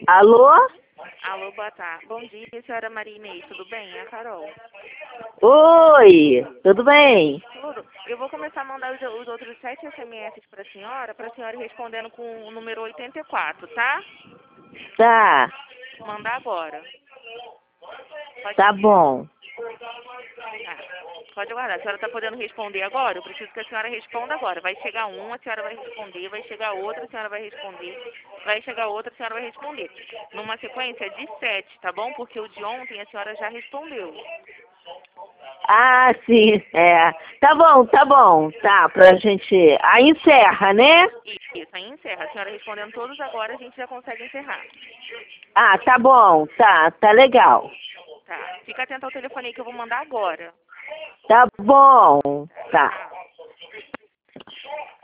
Alô? Alô, boa tarde. Bom dia, senhora Maria Inês, tudo bem? É a Carol. Oi, tudo bem? Tudo. Eu vou começar a mandar os outros 7 SMS para a senhora ir respondendo com o número 84, tá? Tá, Vou mandar agora. tá bom. Tá. Pode aguardar. A senhora está podendo responder agora? Eu preciso que a senhora responda agora. Vai chegar um, a senhora vai responder. Vai chegar outro, a senhora vai responder. Vai chegar outro, a senhora vai responder. Numa sequência de 7, tá bom? Porque o de ontem a senhora já respondeu. Ah, sim, é. Tá bom, tá bom. Tá, pra gente... Aí encerra, né? Isso, aí encerra. A senhora respondendo todos agora, a gente já consegue encerrar. Ah, tá bom, tá legal. Tá. Fica atento ao telefone aí que eu vou mandar agora. Tá bom, tá. Tchau.